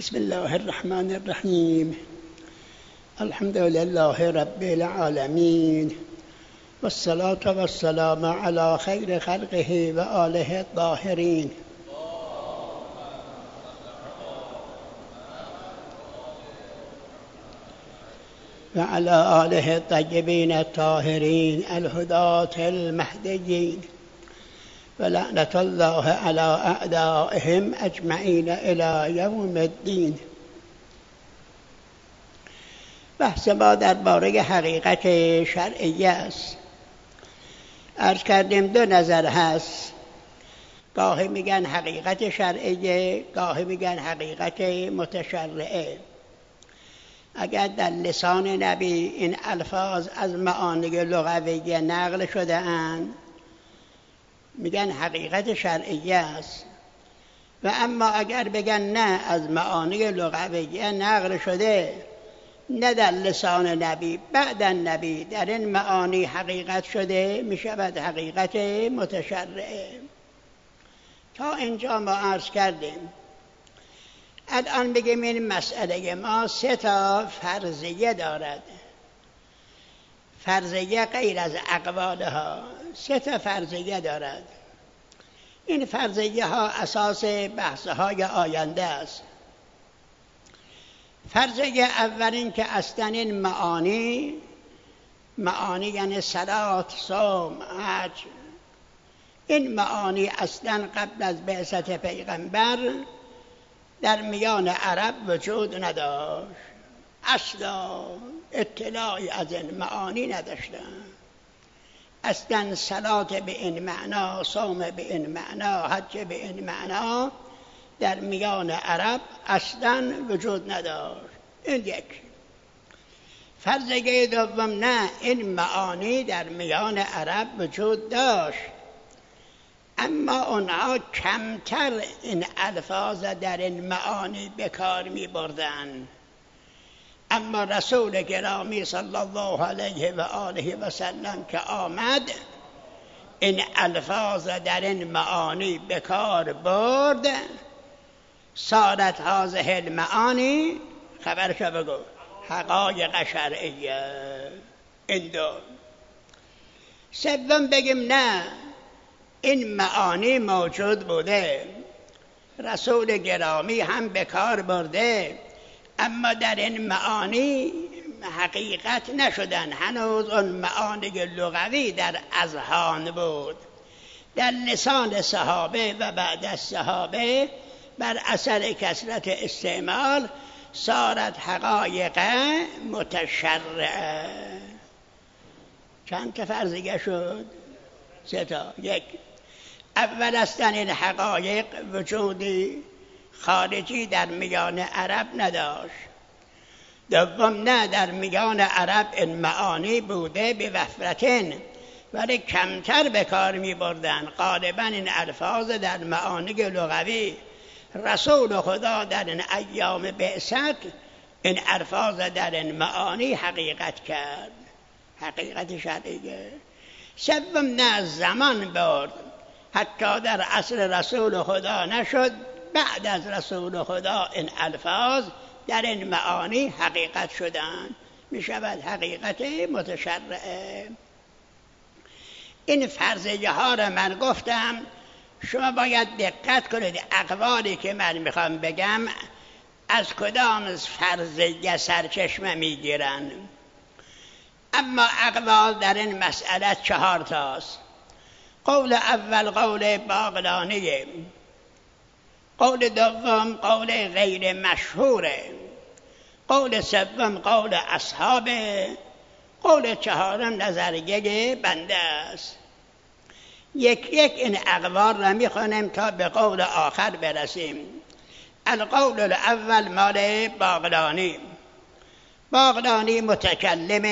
بسم الله الرحمن الرحیم. الحمد لله رب العالمین والصلاة والسلام علی خیر خلقه و آله الطاهرین. و علی آله الطیبین الطاهرین الهداة المهدیین و لعنت الله علی اعدائهم اجمعین الی یوم الدین. بحث ما درباره حقیقت شرعیه است. عرض کردیم دو نظر هست، گاهی میگن حقیقت شرعیه، گاهی میگن حقیقت متشرعه. اگر در لسان نبی این الفاظ از معانی لغویه نقل شده اند میگن حقیقت شرعیه است، و اما اگر بگن نه از معانی لغویه نقل شده، نه در لسان نبی بعد نبی در این معانی حقیقت شده، میشود حقیقت متشرعه. تا اینجا ما عرض کردیم. الان بگیم این مسئله ما سه تا فرضیه دارد، فرضیه غیر از اقوالها، سه تا فرضیه دارد. این فرضیه ها اساس بحث های آینده است. فرضیه اول این که اصلا این معانی یعنی صلات، صوم، حج، این معانی اصلا قبل از بعثت پیغمبر در میان عرب وجود نداشت، اصلا اطلاعی از این معانی نداشتند. اصلا صلات به این معنا، صوم به این معنا، حج به این معنا در میان عرب اصلا وجود نداشت. این یک. فرضیه دوم، نه، این معانی در میان عرب وجود داشت، اما اونها کمتر این الفاظ در این معانی به کار می بردن. اما رسول گرامی صلی الله علیه و آله و سلم که آمد، این الفاظ در این معانی به کار برد. صارت هذه المعانی، خبرشو بگو، حقایق شرعیه. این دو. سوم بگیم نه، این معانی موجود بوده، رسول گرامی هم به کار برده، اما در این معانی حقیقت نشدن. هنوز اون معانی لغوی در اذهان بود. در لسان صحابه و بعد از صحابه بر اثر کثرت استعمال صارت حقایق متشرعه. چند تا فرضیه شد؟ سه تا. یک، اول اصلا این حقایق وجودی خارجی در میان عرب نداشت. دوم، نه، در میان عرب این معانی بوده به وفرتن، ولی کمتر به کار می بردن. غالبا این الفاظ در معانی لغوی رسول خدا در این ایام بعثت این الفاظ در این معانی حقیقت کرد، حقیقت شرعیه. سوم، نه، زمان برد، حتی در عصر رسول خدا نشد، بعد از رسول خدا این الفاظ در این معانی حقیقت شدند، می شود حقیقت متشرعه. این فرضیه ها را من گفتم، شما باید دقت کنید اقوالی که من میخوام بگم از کدام فرضیه سرچشمه میگیرن. اما اقوال در این مسئله 4 تاست. قول اول قول باقلانیه، قول دوم قول غیر مشهوره، قول سوم قول اصحابه، قول چهارم نظریه بنده است. یک این اقوال را میخوانیم تا به قول آخر برسیم. القول الاول مال باقلانی. باقلانی متکلم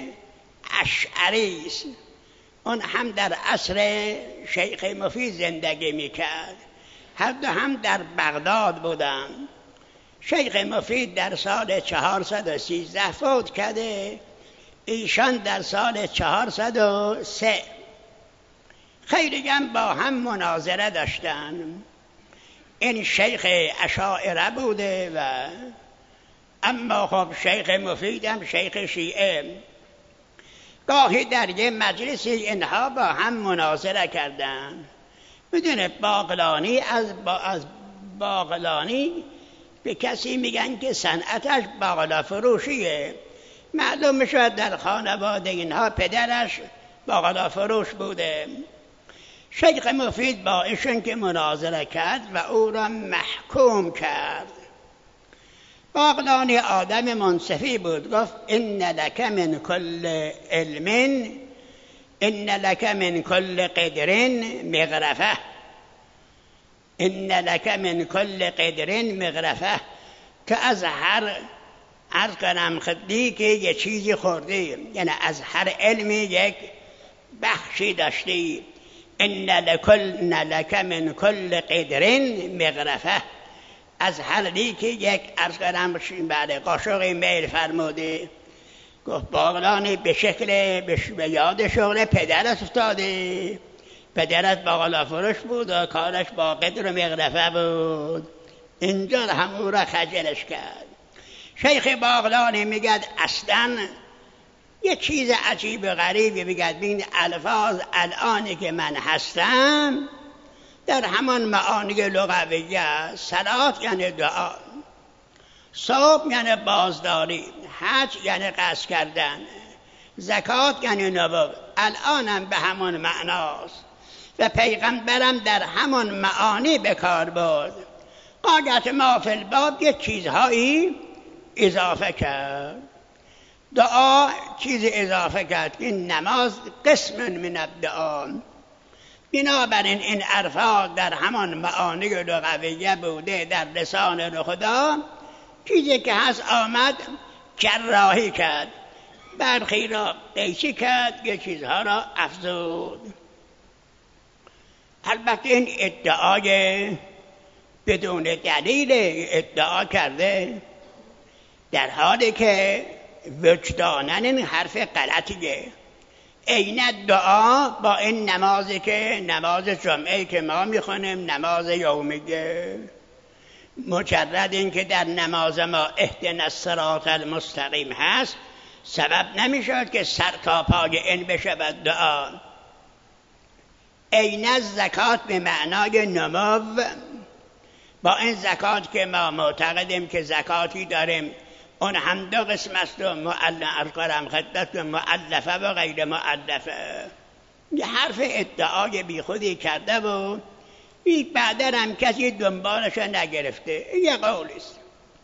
اشعری است. اون هم در عصر شیخ مفید زندگی میکرد، هر دو هم در بغداد بودند. شیخ مفید در سال 413 فوت کرده، ایشان در سال 403. خیلی هم با هم مناظره داشتن. این شیخ اشاعره بوده و اما خب شیخ مفیدم شیخ شیعه. گاهی در یه مجلسی اینها با هم مناظره کردن. میدونه باقلانی از باقلانی به کسی میگن که صنعتش باقلا فروشیه. معلوم میشود در خانواده اینها پدرش باقلا فروش بوده. شیخ مفید با ایشون که مناظره کرد و او را محکوم کرد. باقلانی آدم منصفی بود، گفت ان لک من کل علم ان لک من کل قدر مغرفه، ان لک من کل قدر مغرفه، که از هر عرض کنم خدی که یه چیزی خوردی، یعنی از هر علمی یک بخشی داشتی. ان لک من کل قدر مغرفه، از هر لیکی یک عرض کنم بعد قاشقی میل فرموده. گفت باقلانی به شکل به یاد شغل پدرت افتاده. پدرت باقلا فروش بود و کارش با قدر و مغرفه بود. اینجا همون را خجلش کرد. شیخ باقلانی میگد اصلا یه چیز عجیب و غریبی میگد. بین الفاظ الانی که من هستم در همان معانی لغویه. صلات یعنی دعا، صوم یعنی بازداری، حج یعنی قصد کردن، زکات یعنی نبوت. الانم به همان معناست و پیغمبرم در همان معانی به کار برد. قاعدت ما فی الباب یک چیزهایی اضافه کرد. دعا چیز اضافه کرد. این نماز قسم من الدعا. بنابراین این الفاظ در همان معانی لغویه بوده در لسان خدا. چیزی که هست آمد جراحی کرد، برخی را قیچی کرد، یه چیزها را افزود. البته این ادعای بدون دلیل ادعا کرده، در حالی که وجداناً این حرف غلطیه. عین دعا با این نمازی که نماز جمعه که ما میخونیم نماز یومیه، مجرد این که در نماز ما اهدنا الصراط المستقیم هست سبب نمیشد که سر تا پای این بشود دعا. عین زکات به معنای نمو، با این زکات که ما معتقدیم که زکاتی داریم اون هم دو قسم است و مؤلفه و غیر مؤلفه. یه حرف ادعای بی خودی کرده و بعدا هم کسی دنبالش نگرفته. یه قول است.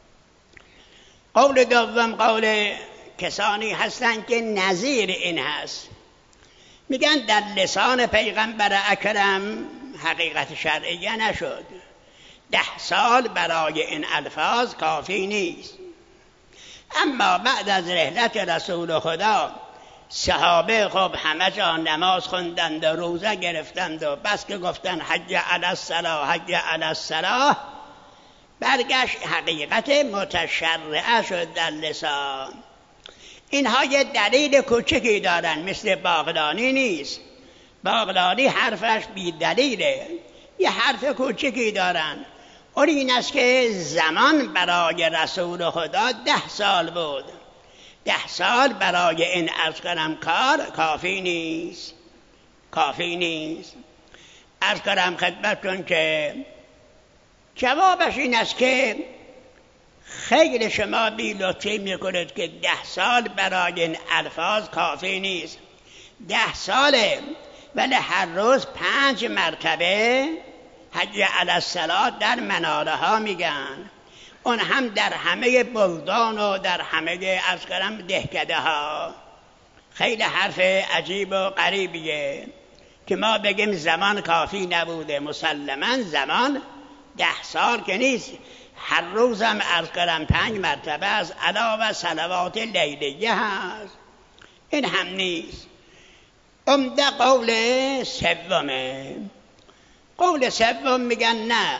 قول دوم قول کسانی هستند که نظیر این هست. میگن در لسان پیغمبر اکرم حقیقت شرعیه نشد. 10 سال برای این الفاظ کافی نیست. اما بعد از رحلت رسول خدا صحابه خب همه جا نماز خوندند و روزه گرفتند و بس که گفتن حج علی الصلاة حج علی الصلاة، برگشت حقیقت متشرعه شد در لسان. اینها یه دلیل کوچکی دارن، مثل باقلانی نیست. باقلانی حرفش بی دلیله، یه حرف کوچکی دارن. اون این است که زمان برای رسول خدا 10 سال بود. 10 سال برای این عرض کنم کار کافی نیست. کافی نیست. عرض کنم خدمتتون که جوابش این است که خیلی شما بی لطفی میکنید که 10 سال برای این الفاظ کافی نیست. 10 ساله، ولی هر روز 5 مرتبه حج علی الصلاة در مناره ها میگن. اون هم در همه بلدان و در همه عرض کنم دهکده ها. خیلی حرف عجیب و غریبیه که ما بگیم زمان کافی نبوده. مسلماً زمان 10 سال که نیست، هر روزم عرض کنم 5 مرتبه از علاوه صلوات لیلیه هست. این هم نیست. عمده قول سومه. قول سوم میگن نه،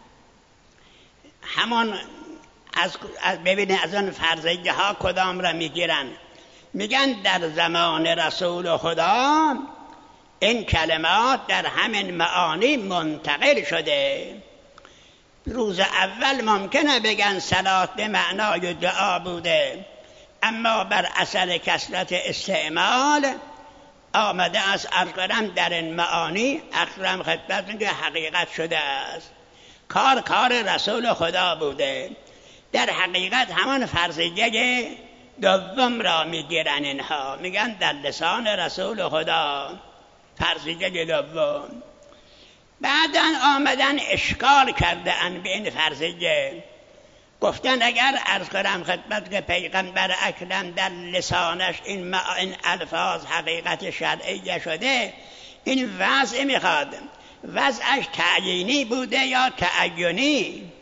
همون ببینید از اون فرضیه ها کدام را میگیرن. میگن در زمان رسول خدا این کلمات در همین معانی منتقل شده. روز اول ممکنه بگن صلات به معنای دعا بوده، اما بر اثر کثرت استعمال آمده از ارقرم در این معانی اکرم خدمتتون که حقیقت شده است. کار رسول خدا بوده. در حقیقت همان فرضیه دوم را میگیرن اینها، میگن در لسان رسول خدا فرضیه دوم. بعداً آمدن اشکال کرده ان به این فرضیه، گفتن اگر عرض کنم خدمت که پیغمبر اکرم در لسانش این الفاظ حقیقت شرعیه شده، این وضع میخواد وضعش تعیینی بوده یا تعینی؟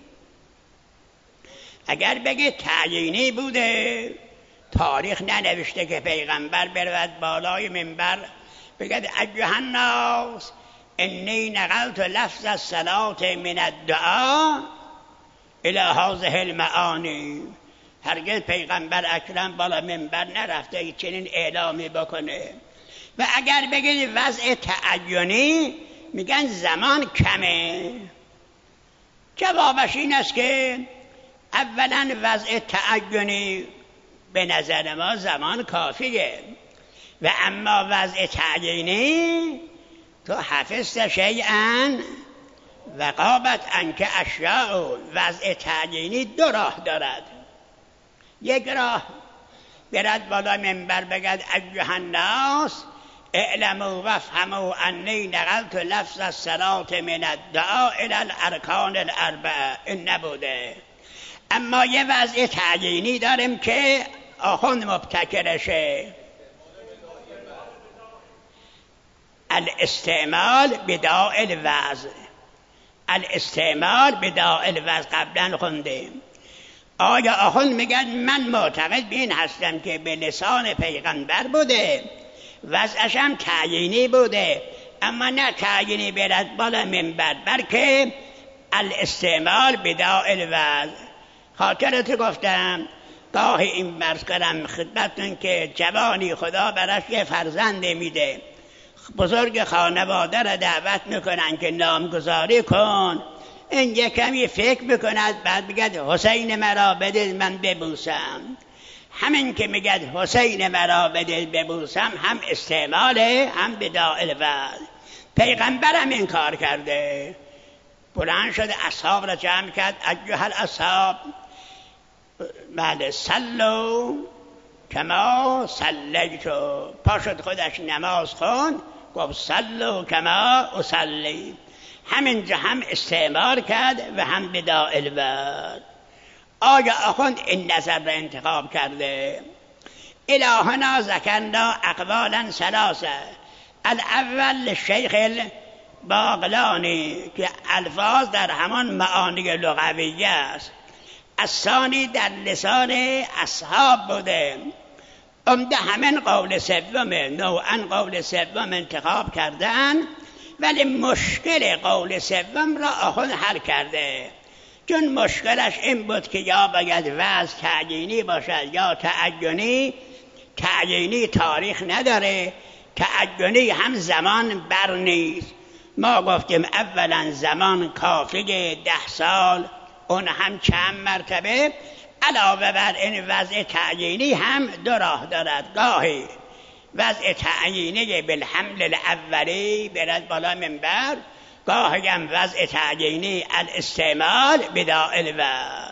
اگر بگه تعیینی بوده تاریخ ننوشته که پیغمبر برود بالای منبر بگه ایها الناس انی نقلت لفظ الصلاة من الدعا الی هذه المعانی. هرگز پیغمبر اکرم بالا منبر نرفته چنین اعلامی بکنه. و اگر بگید وضع تعینی میگن زمان کمه. جوابش این است که اولا وضع تعینی به نظر ما زمان کافیه، و اما وضع تعیینی تو حفظت شیئا و غابت عنک اشیاء. وضع تعیینی دو راه دارد. یک راه برد بالا منبر بگد ایها الناس اعلموا وافهموا انی نقلت لفظ الصلاة من الدعا الی الارکان الاربعه. این نبوده. اما یه وضع تعیینی داریم که آخوند مبتکرشه، الاستعمال بداء الوضع. الاستعمال بداء الوضع قبلا خوندیم. آیا آخوند میگن من معتقد به این هستم که به لسان پیغمبر بوده، وضعش هم تعیینی بوده، اما نه تعیینی برد بالا منبر، بلکه الاستعمال بداء الوضع. خاطرت گفتم گاهی این برس کنم خدمتتون که جوانی خدا براش یه فرزند میده، بزرگ خانواده را دعوت میکنن که نامگذاری کن. این یک کمی فکر میکند، بعد بگد حسین مرا بدید من ببوسم. همین که میگد حسین مرا بدید ببوسم هم استعماله هم بداء الوضع. پیغمبرم این کار کرده. بلند شده اصحاب را جمع کرد، ایها الاصحاب بله صلوا کما صلیتو. پاشد خودش نماز خون، گفت صلوا کما اصلی. همینجا هم استعمال کرد و هم بداء الوضع. آیا آخوند این نظر را انتخاب کرده؟ الهنا ذکرنا اقوالا ثلاثه. الاول شیخ باقلانی که الفاظ در همان معانی لغویه است. الثانی در لسان اصحاب بوده. عمده همین قول سومه، نوعا قول سوم انتخاب کردن، ولی مشکل قول سوم را آخوند حل کرده. چون مشکلش این بود که یا باید وضع تعیینی باشد یا تعینی. تعیینی تاریخ نداره، تعینی هم زمان بر نیست. ما گفتیم اولا زمان کافیه 10 سال، اون هم چند مرتبه. علاوه بر این وضع تعیینی هم دو راه دارد. گاهی وضع تعیینی بالحمل الاولی برد بالا منبر، گاهی هم وضع تعیینی الاستعمال بداء الوضع.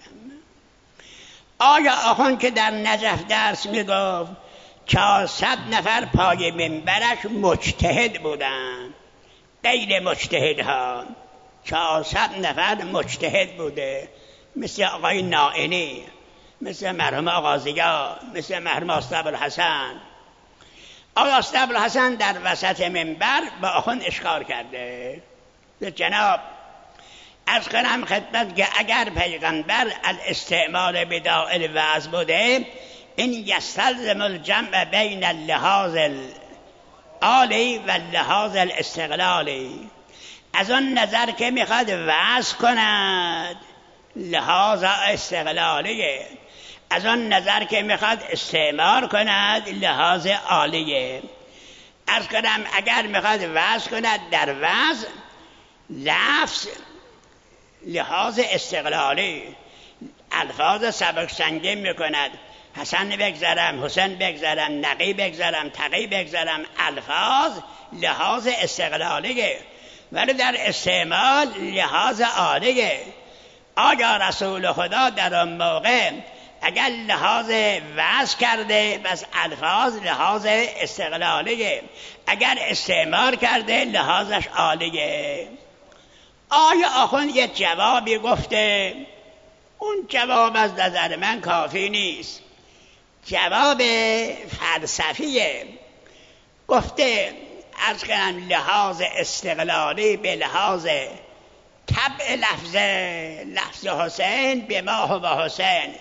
آیا آخوند که در نجف درس میگفت 400 نفر پای منبرش مجتهد بودن، غیر مجتهدها 400 نفر مجتهد بوده، مثل آقای نائینی، مثل مرحوم آقا زیا، مثل مرحوم استاد ابوالحسن. آقا استاد ابوالحسن در وسط منبر با آخوند اشکال کرده. جناب عرض کنم خدمت که اگر پیغمبر الاستعمال بداء الوضع بوده، این یستلزم الجمع بین اللحاظ العالی و اللحاظ الاستقلالی. از آن نظر که میخواد وضع کند لحاظ استقلالیه، از آن نظر که میخواد استعمال کند لحاظ عالیه. عرض کنم اگر میخواد وضع کند در وضع لفظ لحاظ استقلالی الفاظ سبک سنگین میکند. حسن بگذارم، حسین بگذارم، نقی بگذارم، تقی بگذارم، الفاظ لحاظ استقلالیه، ولی در استعمال لحاظ عالیه. آیا رسول خدا در اون موقع اگر لحاظ وضع کرده بس الفاظ لحاظ استقلالیه، اگر استعمال کرده لحاظش عالیه. آیا آخوند یه جوابی گفته، اون جواب از نظر من کافی نیست، جواب فلسفیه. گفته از کنم لحاظ استقلالی به لحاظ طبع لفظ حسین به ما و حسین،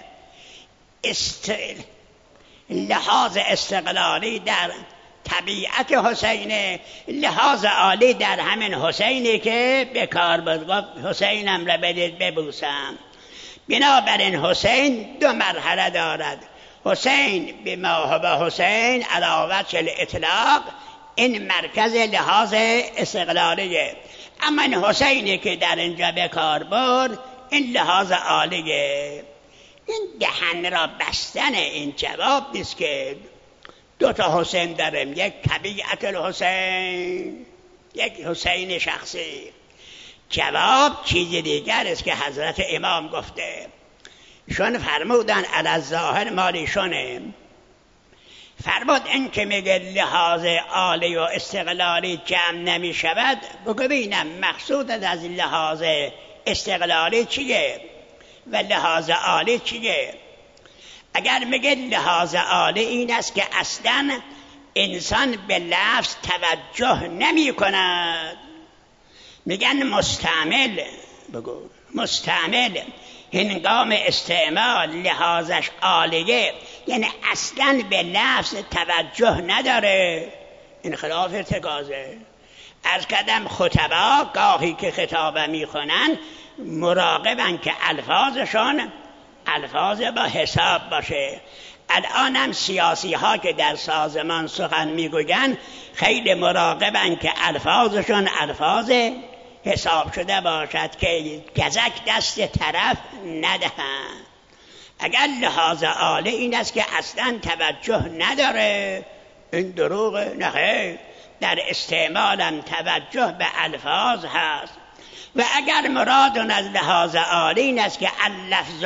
لحاظ استقلالی در طبیعت حسینه، لحاظ عالی در همین حسینی که به کار بود. حسینم را بدید ببوسم. بنابراین حسین دو مرحله دارد. حسین به ما و حسین علی وجه الاطلاق، این مرکز لحاظ استقلالیه. اما این حسینی که در اینجا به کار برد این لحاظ عالیه. این دهن را بستن این جواب نیست که دو تا حسین داریم، یک طبیعت الحسین، یک حسین شخصی. جواب چیز دیگر است که حضرت امام گفته. شون فرمودن علی الظاهر مالیشونه، فرمود این که میگه لحاظ عالی و استقلالی جمع نمی شود، بگو بینم مقصود از لحاظ استقلالی چیه و لحاظ عالی چیه؟ اگر میگه لحاظ عالی این است که اصلا انسان به لفظ توجه نمی کند، میگن مستعمل، بگو مستعمل هنگام استعمال لحاظش عالیه، یعنی اصلا به لفظ توجه نداره. این خلاف ارتکازه. از کدم خطبا گاهی که خطابه میخونن مراقبن که الفاظشون الفاظ با حساب باشه. الان هم سیاسی ها که در سازمان سخن میگوین خیلی مراقبن که الفاظشون الفاظ حساب شده باشد که گزک دست طرف ندهند. اگر لحاظ عالی این است که اصلا توجه نداره، این دروغ نه. در استعمالم توجه به الفاظ هست. و اگر مرادون از لحاظ عالی این است که اللفظ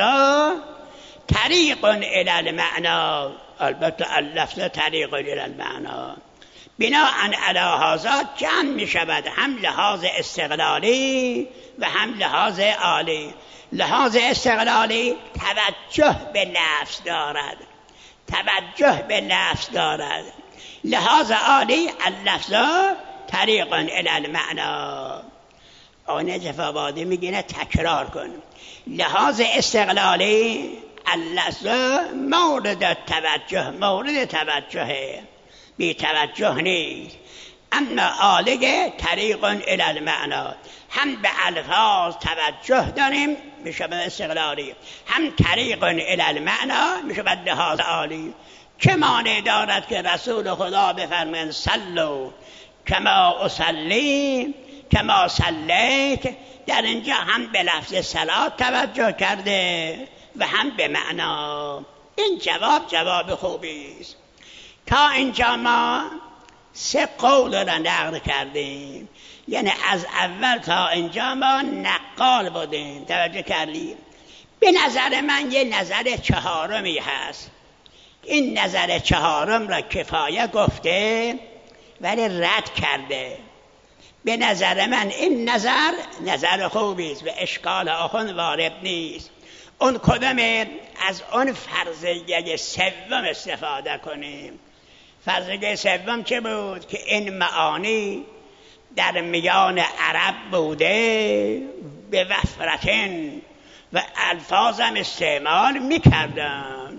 طریق الی المعنا، البته اللفظ طریق الی المعنا، بناء علی هذا جمع می شود هم لحاظ استقلالی و هم لحاظ عالی. لحاظ استقلالی توجه به لفظ دارد، توجه به لفظ دارد. لحاظ عالی اللفظ طریق الی المعنا. آن نجف آبادی میگینه تکرار کن. لحاظ استقلالی اللفظ مورد توجه، مورد توجهه، بی توجه نیست. اما عالیه طریق الی المعنا، هم به الفاظ توجه داریم میشه به استقلالی، هم طریق الی المعنا میشه به لحاظ عالی. چه مانع دارد که رسول خدا بفرمایند صلوا کما اصلی کما صلیت؟ در اینجا هم به لفظ صلات توجه کرده و هم به معنا. این جواب خوبی است. تا اینجا ما سه قول را نقل کردیم، یعنی از اول تا اینجا ما نقال بودیم. توجه کردیم؟ به نظر من یه نظر چهارمی هست. این نظر چهارم را کفایه گفته ولی رد کرده. به نظر من این نظر خوبی است و اشکال آخون وارد نیست. اون کدومه؟ از اون فرضیه سوم استفاده کنیم. فرضیه سوم چه بود؟ که این معانی در میان عرب بوده به وفرتن و الفاظم استعمال میکردن.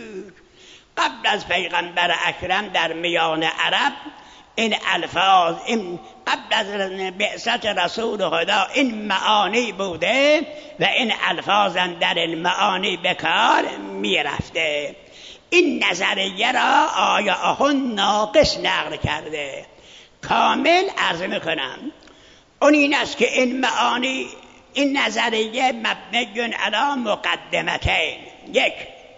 قبل از پیغمبر اکرم در میان عرب این الفاظ، این قبل از بعثت رسول خدا این معانی بوده و این الفاظم در این معانی به کار میرفته. این نظریه را آیا آخوند ناقص نقل کرده؟ کامل عرض میکنم. اون این است که این معانی این نظریه مبنی علی مقدمتین. یک،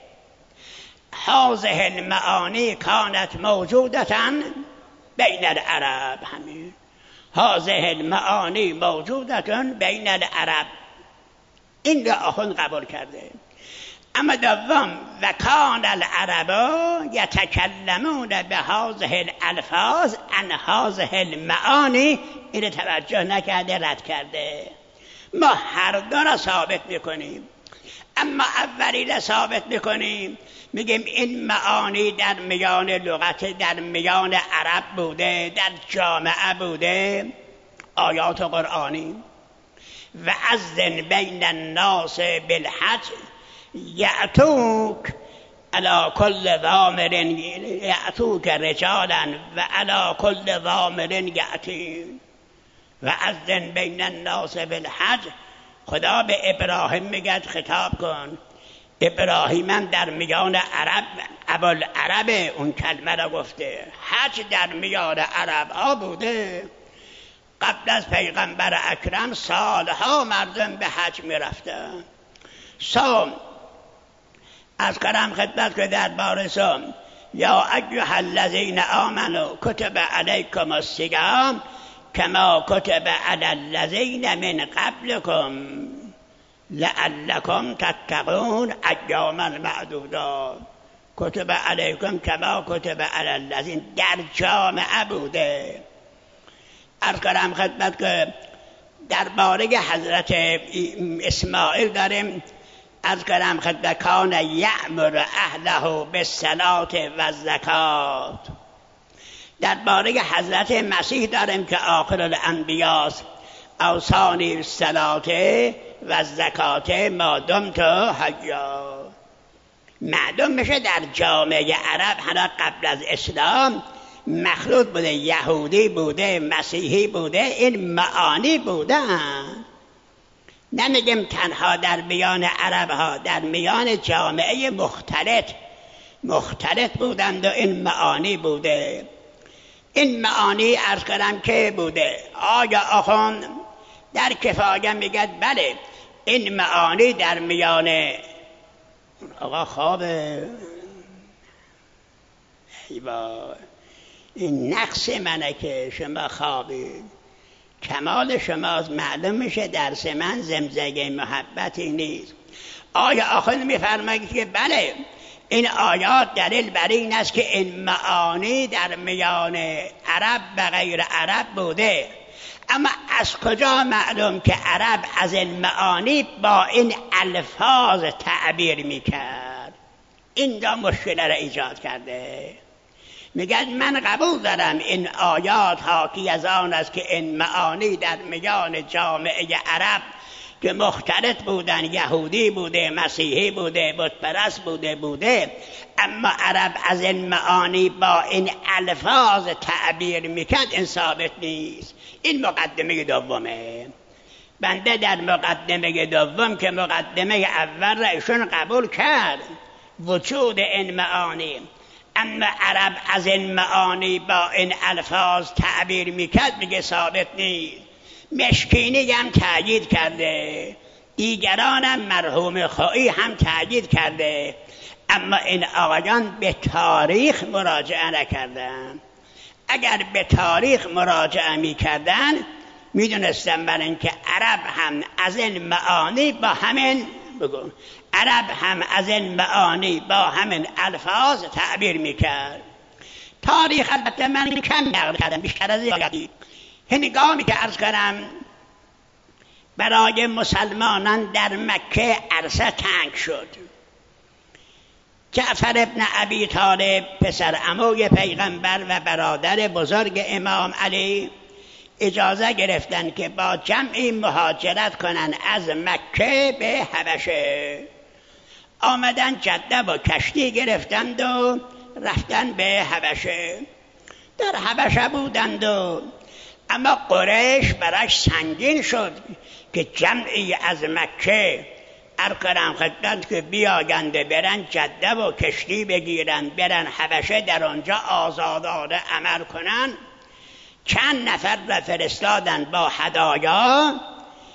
هذه المعانی کانت موجودتا بین العرب. همین هذه المعانی موجودتا بین العرب، این را آخوند قبول کرده. اما دوم، و کان العرب یتکلمون به هذه الالفاظ عن هذه المعانی، این توجه نکرده، رد کرده. ما هر دو را ثابت میکنیم، اما اولی را ثابت میکنیم، میگیم این معانی در میان لغت، در میان عرب بوده، در جامعه بوده، آیات قرآنی. و اذن بین الناس بالحج یأتوک علی کل ضامر، یأتوک رجالا و علی کل ضامر یأتین. و اذن بین الناس بالحج، خدا به ابراهیم میگه خطاب کن. ابراهیم در میان عرب، ابوالعرب اون کلمه را گفته. حج در میان عرب ها بوده. قبل از پیغمبر اکرم سالها مردم به حج میرفتن. از کرم خدمت که در بارسان یا ایها الذین آمنوا کتب علیکم الصیام کما کتب علی الذین من قبلکم لعلکم تتقون ایاما معدودات. کتب علیکم کما کتب علی الذین در جامعه بوده. از کرم خدمت که درباره حضرت اسماعیل داریم. از کرم خدمت کان یأمر اهله بالصلاة و الزکات. درباره حضرت مسیح داریم که آخر الانبیاست. اوصانی بالصلاة و الزکات ما دمت حیا. معلوم میشه در جامعه عرب حالا قبل از اسلام مخلوط بوده، یهودی بوده، مسیحی بوده، این معانی بودن. نمیگم تنها در میان عرب ها، در میان جامعه مختلط بودند و این معانی بوده. این معانی عرض کردم که بوده. آیا آخوند در کفایه میگه بله این معانی در میان آقا خوابه این نقص منه که شما خوابید، کمال شماست. معلوم میشه درس من زمزگه محبتی نیست. آیا آخوند میفرماید که بله این آیات دلیل بر این است که این معانی در میان عرب و غیر عرب بوده. اما از کجا معلوم که عرب از این معانی با این الفاظ تعبیر میکرد؟ این دا مشکل را ایجاد کرده. میگن من قبول دارم این آیات حاکی از آن است که این معانی در میان جامعه عرب که مختلط بودن، یهودی بوده، مسیحی بوده، بتپرست بوده، اما عرب از این معانی با این الفاظ تعبیر میکرد، این ثابت نیست. این مقدمه دومه. بنده در مقدمه دوم که مقدمه اول را ایشون قبول کرد وجود این معانی، اما عرب از این معانی با این الفاظ تعبیر میکرد، میگه ثابت نیست. مشکینی هم تأیید کرده، دیگرانم مرحوم خویی هم تأیید کرده، اما این آقایان به تاریخ مراجعه نکردن. اگر به تاریخ مراجعه میکردن میدونستن برای اینکه عرب هم از این معانی با همین عرب هم از این معانی با همین الفاظ تعبیر میکرد. تاریخ البته من کم نقل کردم، بیشتر از یادی. هنگامی که عرض کنم برای مسلمانان در مکه عرصه تنگ شد، جعفر ابن ابی طالب پسر عموی پیغمبر و برادر بزرگ امام علی اجازه گرفتن که با جمعی مهاجرت کنن از مکه به حبشه. آمدن جده با کشتی گرفتند و رفتن به حبشه. در حبشه بودند و اما قریش براش سنگین شد که جمعی از مکه ارکرم خدمت که بیاگنده برن جده و کشتی بگیرن برن حبشه، در آنجا آزادانه عمل کنن. چند نفر را فرستادن با هدایا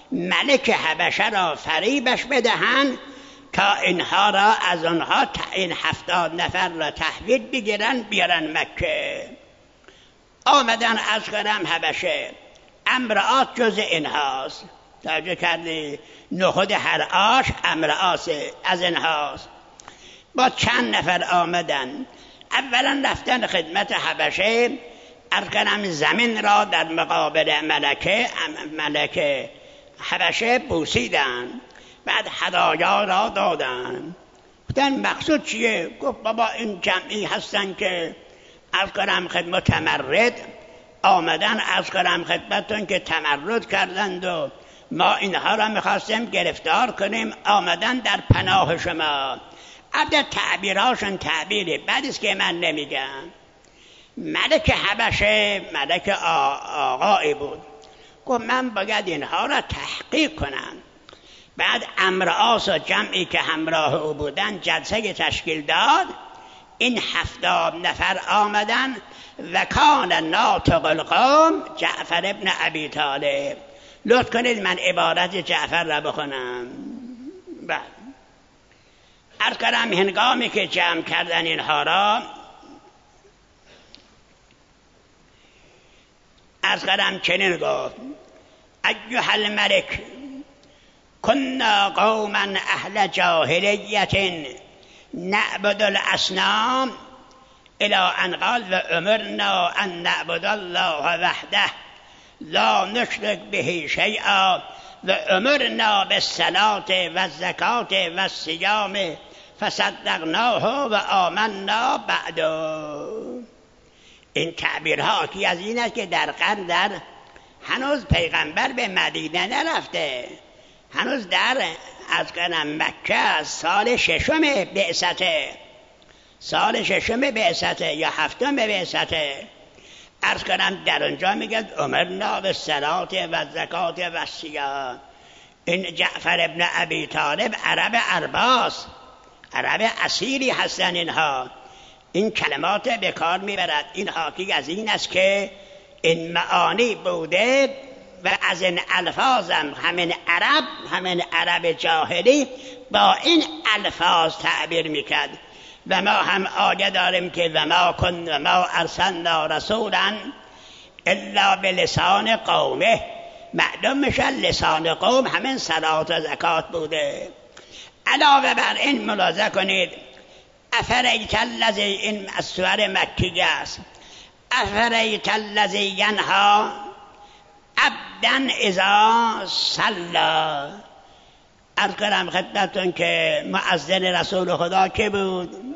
ملک حبشه را فریبش بدهند تا اینها را از آنها این 70 نفر را تحویل بگیرن بیارن مکه. آمدن از کنم حبشه، امرآت جز اینهاست. توجه کردی؟ نخود هر آش امرآت از اینهاست. با چند نفر آمدن، اولا رفتن خدمت حبشه، ارکنم زمین را در مقابل ملک حبشه بوسیدن، بعد هدایا را دادن. گفتن مقصود چیه؟ گفت بابا این جمعی هستن که ارکنم خدمت تمرد آمدن، ارکنم خدمتون که تمرد کردند و ما اینها را میخواستیم گرفتار کنیم، آمدن در پناه شما. البته تعبیرهاشون تعبیری بعدیست که من نمیگم. ملک حبشه ملک آقایی بود، گفت من باید اینها را تحقیق کنم. بعد امرآس و جمعی که همراه او بودن جلسه تشکیل داد، این 70 نفر آمدن و کان ناطق القوم جعفر ابن ابی طالب. لطف کنید من عبارت جعفر را بخونم. بعد عرض کردم هنگامی که جمع کردن اینها را، عرض کردم چنین گفت: ایها الملک کنا قوما اهل جاهلیت نعبد الاصنام الى ان قال و امرنا ان نعبد الله وحده لا نشرک به شیئا و امرنا بالصلاة و الزکاة و الصیام فصدقناه و آمنا بعد. این تعبیرها کی از این است که در قرن در هنوز پیغمبر به مدینه نرفته، هنوز در از کنم مکه سال 6 بعثته، سال 6 بعثته یا 7 بعثته. عرض کنم در اونجا میگه امرنا بالصلاة و الزکاة و الصیام. این جعفر ابن ابی طالب عرب ارباس، عرب اصیلی هستن اینها، این کلمات به کار میبرد. این حاکی از این است که این معانی بوده و از این الفاظم همین عرب جاهلی با این الفاظ تعبیر میکرد. و ما هم آیه داریم که و ما ارسلنا رسولا الا بلسان قومه. معلوم میشه لسان قوم همین صلات و زکات بوده. علاوه بر این ملاحظه کنید افریت الذی، این از سور مکیه است، افریت الذی ینها عبدا اذا صلی. عرض کنم خدمتتون که مؤذن رسول خدا که بود؟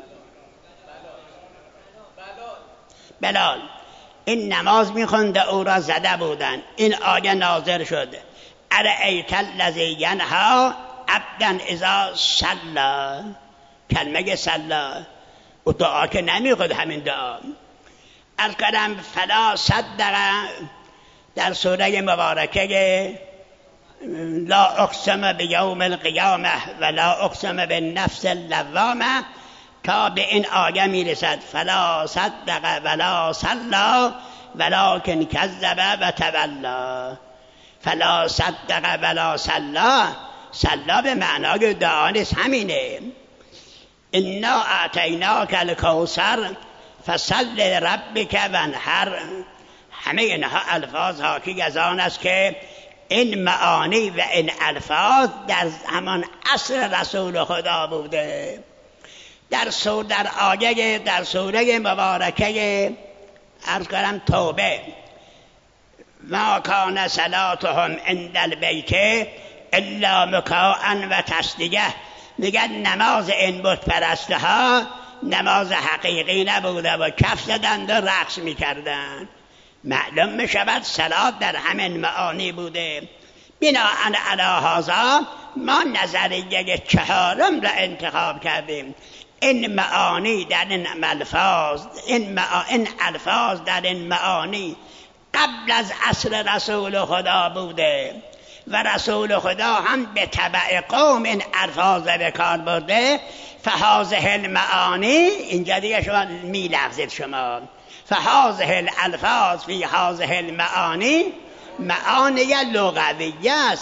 بلال. این نماز میخونده او را زده بودن، این آیه نازل شد ارأیت الذی ینها عبدا اذا صلی. کلمه صلی و دعا که نمیخود همین دعا. عرض کنم فلا صدق در سوره مبارکه لا اقسم بیوم القیامه و لا اقسم بالنفس اللوامه تا به این آیه میرسد فلا صدق ولا صلی ولکن کذب و تولی. فلا صدق ولا صلی، صلی به معنای دعا نیست، همینه. انا اعطیناک الکوثر فصل لربک وانحر. همه اینها الفاظ حاکی از آن است که این معانی و این الفاظ در همان عصر رسول خدا بوده. در آیه در سوره مبارکه عرض کنم توبه، ما کان صلاتهم عند البیت الا مکاء و تصدیه، میگن نماز این بت پرستها نماز حقیقی نبوده و کف زدند و رقص میکردند. معلوم میشود صلات در همین معانی بوده. بناء علی هذا ما نظریه 4 را انتخاب کردیم. این معانی در این الفاظ، این الفاظ در این معانی قبل از عصر رسول خدا بوده و رسول خدا هم به تبع قوم این الفاظ به کار برده. فهذه المعانی، اینجا دیگه شما میلغزید شما، فهذه الالفاظ فی هذه المعانی معانی لغویه است،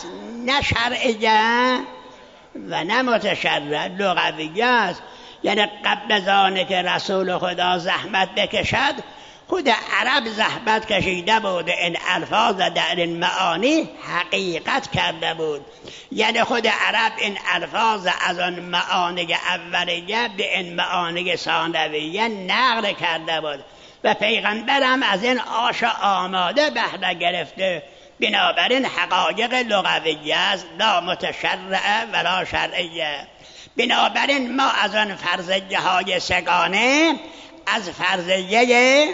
نه شرعیه و نه متشرع، لغویه است. یعنی قبل از آنه که رسول خدا زحمت بکشد خود عرب زحمت کشیده بود، این الفاظ در این معانی حقیقت کرده بود. یعنی خود عرب این الفاظ از آن معانی اولیه به این معانی ثانویه نقل کرده بود و پیغمبرم از این آش آماده بهره گرفته. بنابراین حقایق لغویه است، لا متشرعه ولا شرعیه. بنابراین ما از آن فرضیه های سگانه، از فرضیه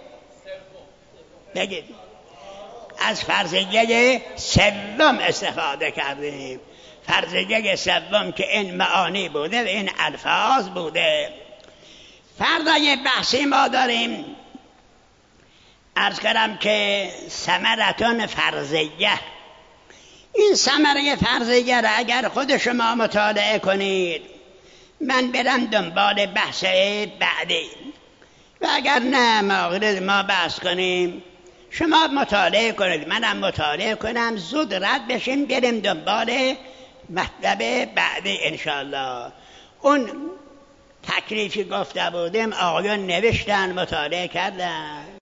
بگید از فرضیه سوم استفاده کردیم. فرضیه سوم که این معانی بوده و این الفاظ بوده. فردای بحثی ما داریم، عرض کردم که ثمرتون فرضیه. این ثمره فرضیه را اگر خود شما مطالعه کنید، من برم دنبال بحث بعدی و اگر نه ما بحث کنیم، شما مطالعه کنید، منم مطالعه کنم، زود رد بشیم بریم دنبال مطلب بعدی انشاءالله. اون تکلیفی گفته بودیم آقایان نوشتن، مطالعه کردن.